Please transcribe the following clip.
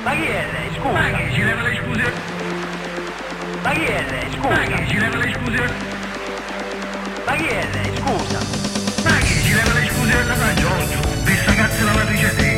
Ma chi è lei? Scusa. Ma che ci leva le scuse? Ma chi è lei? Scusa. Ma che ci leva le scuse? Ma chi è lei? Scusa. Ma che ci leva le scuse? La fa Giorgio, questa cazzo la matrice te.